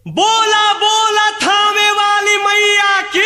बोला बोला थामे वाली मैया की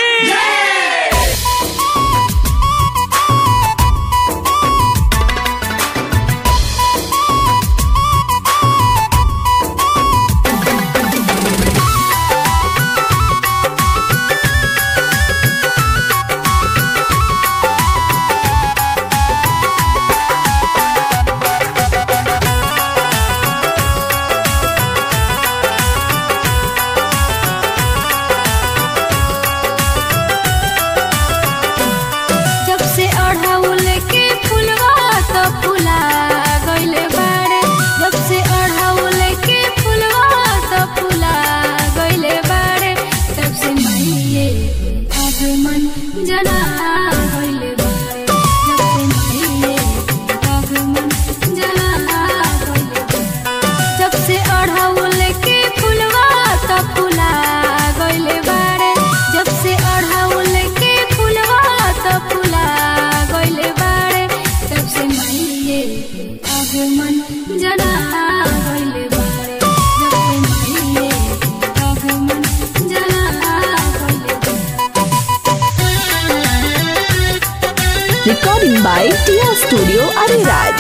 Recording by Tia Studio Ariraj.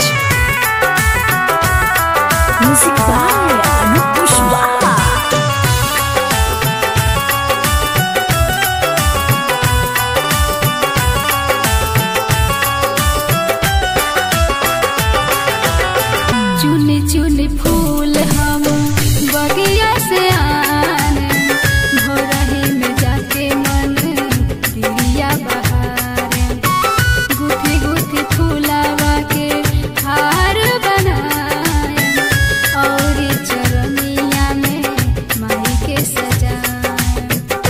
Music by Anup Pushwaha. चुने चुने फूल हम बगिया से आने भोरही में जाके मन दिया बहारे गुथी गुथी फूलावा के हार बनाए और चरनिया में माई के सजाए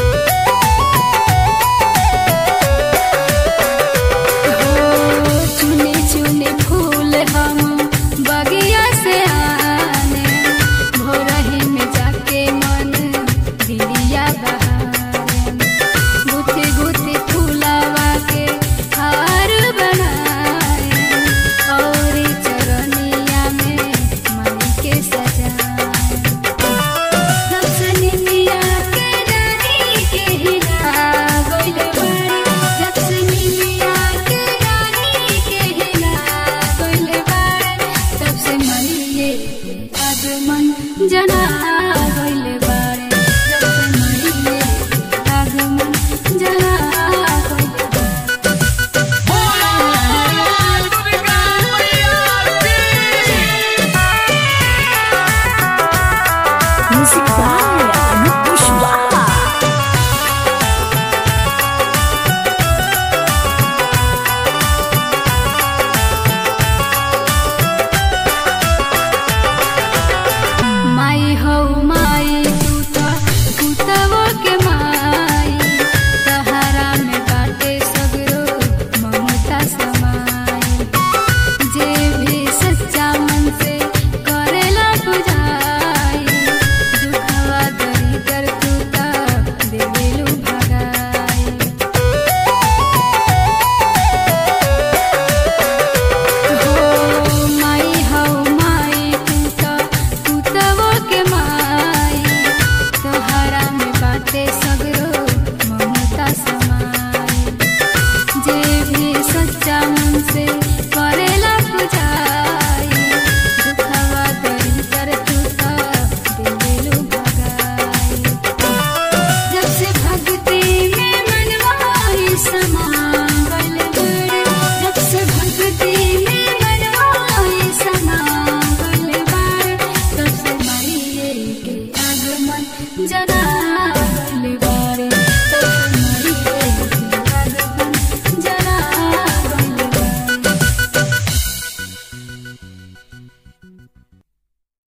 चुने चुने फूल हम बगिया से आने भोरही में जाके मन दिलिया बहारे गुथी गुथी फूलावा के हार बनाए और चरनिया में माई के सजाए सबसे निमिया के डाली के हिला गइल बाड़ी सबसे निमिया के डाली के हिला गइल बाड़ी सबसे मनिए आगमन जना गइल बाड़ी सबसे मनिए आगमन जना गइल Music by Anup Pushwaha. माई हो माई तू तो पुतवो के माई तहारा में बाटे सगरो ममता समाई जे भी सच्चा मन से करेला बुझाई दुखवा दरी कर तू ता देवेलू भगाई माई हो माई तू तो पुतवो के माई तोहरा में बाटे सगरो ममता समाई जे भी सच्चा मन से करेला बुझाई दुखवा दरी कर तू ता देवेलू भगाई जब से भक्ति में मनवाई समा गइल बाड़े जब से भक्ति में मनवाई समा गइल बाड़े तब से माई के आगमन जना